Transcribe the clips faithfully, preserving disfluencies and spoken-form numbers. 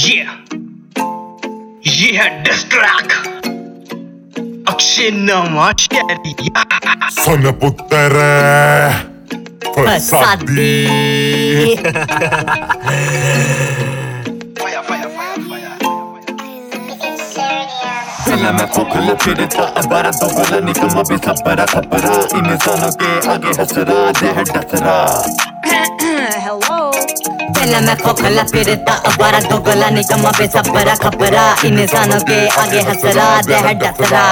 ये ये है डिस ट्रैक अक्षय नमाशरिया सुन पुत्र फसादी चला मैं खोखला फिरता अबारा दोगला निकम्मा बेसब्बरा खबरा इंसानों के आगे हसरा दह डसरा Hello. पहला मैं खोखला फिरता अबारा दोगला निकम्मा बेसब्बरा खबरा इंसानों के आगे हसरा दह डसरा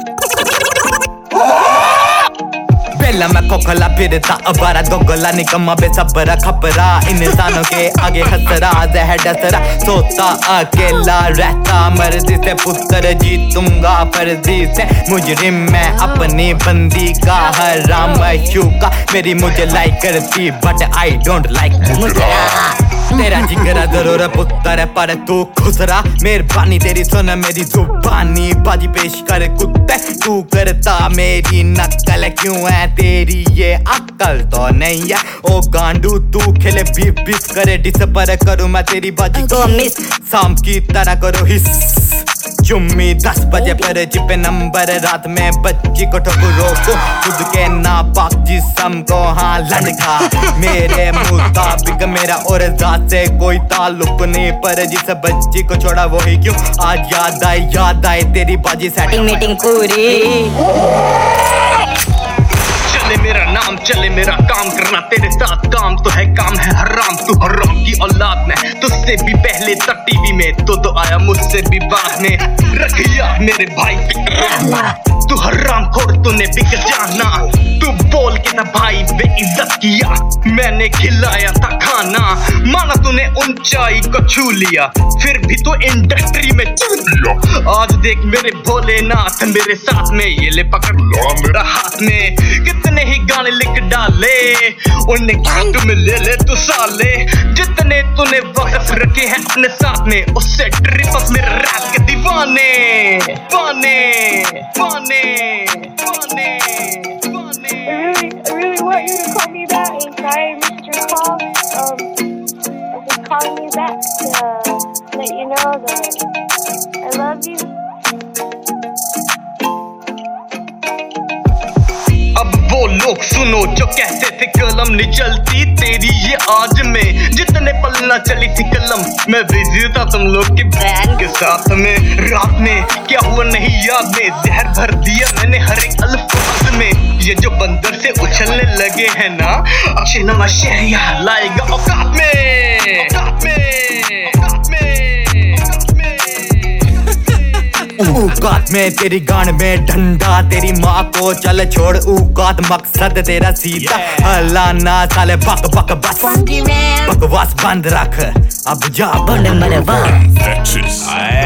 पहला मैं खोखला फिरता अबारा दोगला निकम्मा बेसब्बरा खबरा इंसानों के आगे हसरा दह डसरा सोता अकेला रहता मर्जी से पुत्र जीतूंगा फर्जी से मुजरिम मैं अपनी बंदी का हराम का मेरी मुझे लाइक करती बट आई डोंट लाइक मुजरा तेरा जिगरा जरूर पुत्र पर तू खुसरा मेहरबानी तेरी सुन मेरी जुबानी बाजी पेश कर कुत्ते तू करता मेरी नकल क्यों है तेरी ये अक्ल तो नहीं है ओ गांडू तू खेले बीफ बीफ करे डिस पर करूँ मैं तेरी बाजी को मिस शाम की तरह करो हिस चुम्मी दस बजे पर चिपे नंबर रात में बच्ची को ठोको रोको खुद के नापाक जिस्म को हाँ लड़का मेरे मुताबिक मेरा और जात से कोई ताल्लुक नहीं पर जिस बच्ची को छोड़ा वही क्यों आज याद आए याद आए तेरी बाजी सेटिंग मीटिंग पूरी चले मेरा नाम चले मेरा काम करना तेरे साथ काम तो है काम है हराम तू हराम की औलाद में तुझसे भी पहले तक टीवी में तो तो आया मुझसे भी बाद में रखिया मेरे भाई तू हराम खोर तूने बिक जाना तू बोल के ना भाई बेइज्जत किया मैंने खिलाया था खाना माना तूने ऊंचाई को छू लिया फिर भी तो इंडस्ट्री में चल दिया आज देख मेरे भोलेनाथ मेरे साथ में ये ले पकड़ लो मेरा हाथ में कितने ही गाने लिख डाले उन्हें घाट में ले ले तू साले जितने तूने वक्त रखे हैं अपने साथ में उससे ट्रिपस मेरे रैप के दीवाने पाने पाने पाने I really, I really want you to call me back. I'm sorry I missed your call. Um, I'm just calling you back to let you know that I love you. अब वो लोग सुनो जो कहते थे कलम नहीं चलती तेरी ये आज में जितने पल ना चली थी कलम मैं बिजी था तुम लोग की बहन के साथ में रात में क्या हुआ नहीं याद में जहर भर दिया मैंने हर एक अल्फाज में ये जो बंदर से उछलने लगे हैं ना अक्षय नमाशरिया लाएगा औकात में औकात में औकात में औकात में तेरी गान में डंडा तेरी माँ को चल छोड़ औकात मकसद तेरा सीधा हलाना साले बक बक बस बकवास बंद रख अब जा बंद मरवा Texas